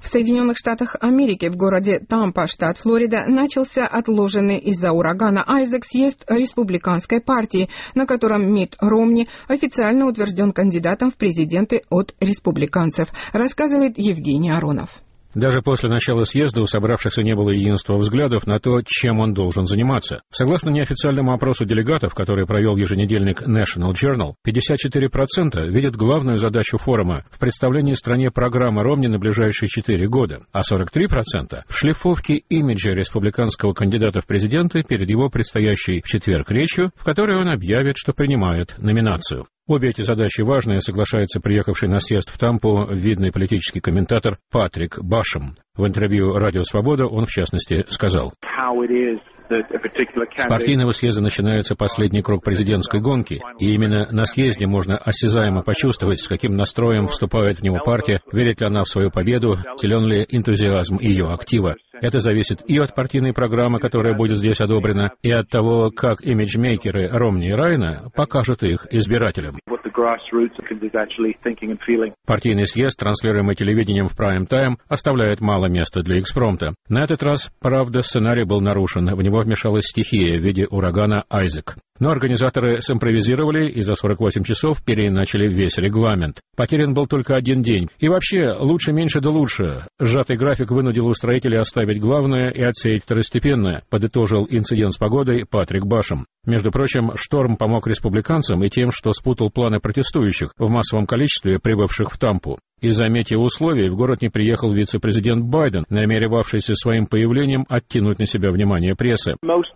Соединенных Штатах Америки в городе Тампа, штат Флорида, начался отложенный из-за урагана Айзек съезд республиканской партии, на котором Митт Ромни официально утвержден кандидатом в президенты от республиканцев, рассказывает Евгений Аронов. Даже после начала съезда у собравшихся не было единства взглядов на то, чем он должен заниматься. Согласно неофициальному опросу делегатов, который провел еженедельник National Journal, 54% видят главную задачу форума в представлении стране программы Ромни на ближайшие 4 года, а 43% в шлифовке имиджа республиканского кандидата в президенты перед его предстоящей в четверг речью, в которой он объявит, что принимает номинацию. Обе эти задачи важные, соглашается приехавший на съезд в Тампу видный политический комментатор Патрик Башем. В интервью «Радио Свобода» он, в частности, сказал: «С партийного съезда начинается последний круг президентской гонки, и именно на съезде можно осязаемо почувствовать, с каким настроем вступает в него партия, верит ли она в свою победу, силен ли энтузиазм ее актива. Это зависит и от партийной программы, которая будет здесь одобрена, и от того, как имиджмейкеры Ромни и Райана покажут их избирателям». Партийный съезд, транслируемый телевидением в прайм-тайм, оставляет мало места для экспромта. На этот раз, правда, сценарий был нарушен. В него вмешалась стихия в виде урагана Айзек. Но организаторы симпровизировали и за 48 часов переиначили весь регламент. Потерян был только один день. И вообще, лучше меньше да лучше. Сжатый график вынудил устроителей оставить главное и отсеять второстепенное, подытожил инцидент с погодой Патрик Башем. Между прочим, шторм помог республиканцам и тем, что спутал планы протестующих в массовом количестве, прибывших в Тампу. Из-за метеоусловий в город не приехал вице-президент Байден, намеревавшийся своим появлением оттянуть на себя внимание прессы.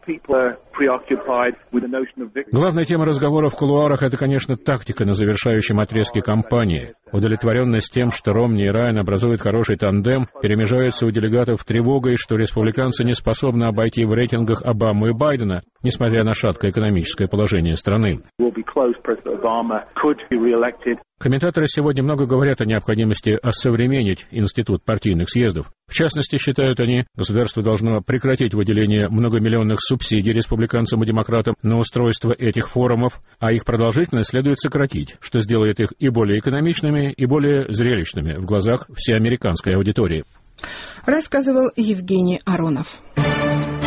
Главная тема разговора в кулуарах — это, конечно, тактика на завершающем отрезке кампании. Удовлетворенность тем, что Ромни и Райан образуют хороший тандем, перемежается у делегатов тревогой, что республиканцы не способны обойти в рейтингах Обаму и Байдена, несмотря на шаткое экономическое положение страны. Комментаторы сегодня много говорят о необходимости осовременить институт партийных съездов. В частности, считают они, государство должно прекратить выделение многомиллионных субсидий республиканцам и демократам на устройство этих форумов, а их продолжительность следует сократить, что сделает их и более экономичными, и более зрелищными в глазах всей американской аудитории. Рассказывал Евгений Аронов.